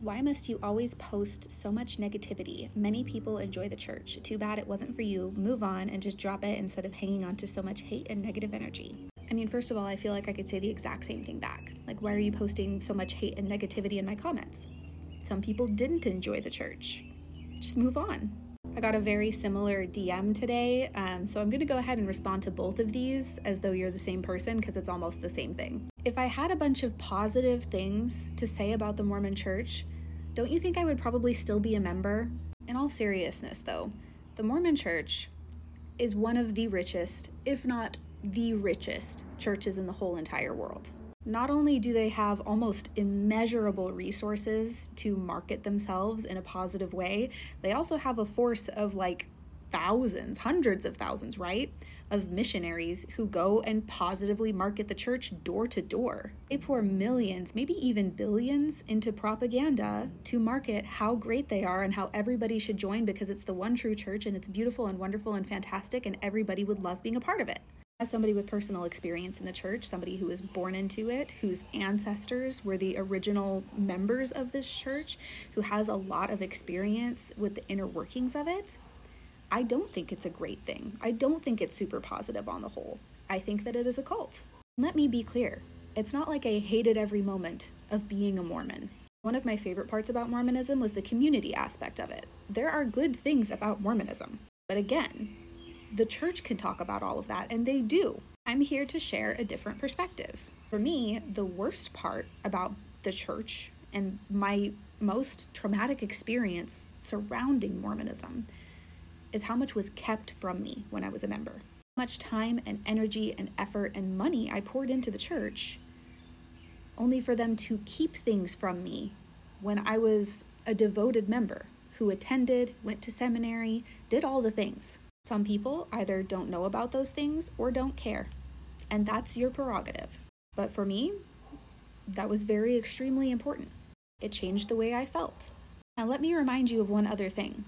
Why must you always post so much negativity? Many people enjoy the church. Too bad it wasn't for you. Move on and just drop it instead of hanging on to so much hate and negative energy. I mean, first of all, I feel like I could say the exact same thing back. Like, why are you posting so much hate and negativity in my comments? Some people didn't enjoy the church. Just move on. I got a very similar DM today, so I'm going to go ahead and respond to both of these as though you're the same person because it's almost the same thing. If I had a bunch of positive things to say about the Mormon Church, don't you think I would probably still be a member? In all seriousness, though, the Mormon Church is one of the richest, if not the richest, churches in the whole entire world. Not only do they have almost immeasurable resources to market themselves in a positive way, they also have a force of like thousands, hundreds of thousands, right? Of missionaries who go and positively market the church door to door. They pour millions, maybe even billions into propaganda to market how great they are and how everybody should join because it's the one true church and it's beautiful and wonderful and fantastic and everybody would love being a part of it. As somebody with personal experience in the church, somebody who was born into it, whose ancestors were the original members of this church, who has a lot of experience with the inner workings of it, I don't think it's a great thing. I don't think it's super positive on the whole. I think that it is a cult. Let me be clear. It's not like I hated every moment of being a Mormon. One of my favorite parts about Mormonism was the community aspect of it. There are good things about Mormonism. But again, the church can talk about all of that, and they do. I'm here to share a different perspective. For me, the worst part about the church and my most traumatic experience surrounding Mormonism is how much was kept from me when I was a member. How much time and energy and effort and money I poured into the church, only for them to keep things from me when I was a devoted member who attended, went to seminary, did all the things. Some people either don't know about those things or don't care, and that's your prerogative. But for me, that was very extremely important. It changed the way I felt. Now let me remind you of one other thing.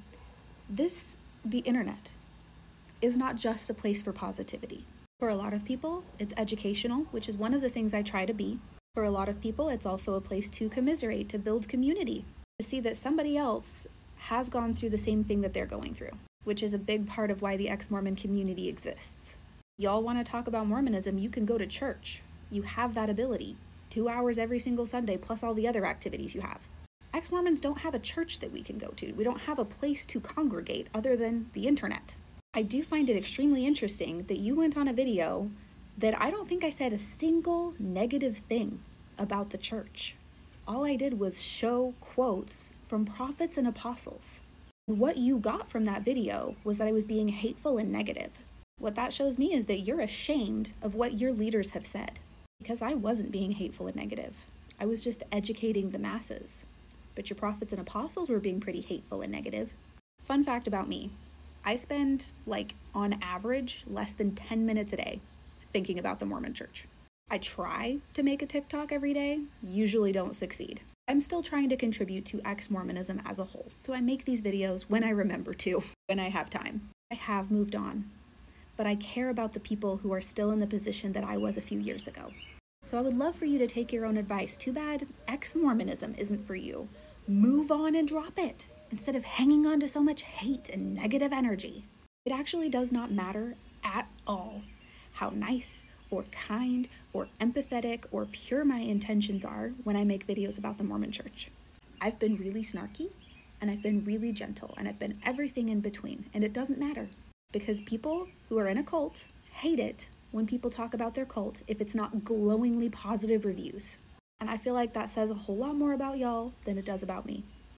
The internet is not just a place for positivity. For a lot of people, it's educational, which is one of the things I try to be. For a lot of people, it's also a place to commiserate, to build community, to see that somebody else has gone through the same thing that they're going through, which is a big part of why the ex-Mormon community exists. Y'all want to talk about Mormonism, you can go to church. You have that ability. 2 hours every single Sunday, plus all the other activities you have. Ex-Mormons don't have a church that we can go to. We don't have a place to congregate other than the internet. I do find it extremely interesting that you went on a video that I don't think I said a single negative thing about the church. All I did was show quotes from prophets and apostles. What you got from that video was that I was being hateful and negative. What that shows me is that you're ashamed of what your leaders have said, because I wasn't being hateful and negative. I was just educating the masses. But your prophets and apostles were being pretty hateful and negative. Fun fact about me, I spend, on average, less than 10 minutes a day thinking about the Mormon Church. I try to make a TikTok every day, usually don't succeed. I'm still trying to contribute to ex-Mormonism as a whole, so I make these videos when I remember to, when I have time. I have moved on, but I care about the people who are still in the position that I was a few years ago. So I would love for you to take your own advice. Too bad ex-Mormonism isn't for you. Move on and drop it, instead of hanging on to so much hate and negative energy. It actually does not matter at all how nice or kind or empathetic or pure my intentions are when I make videos about the Mormon Church. I've been really snarky, and I've been really gentle, and I've been everything in between, and it doesn't matter, because people who are in a cult hate it when people talk about their cult if it's not glowingly positive reviews. And I feel like that says a whole lot more about y'all than it does about me.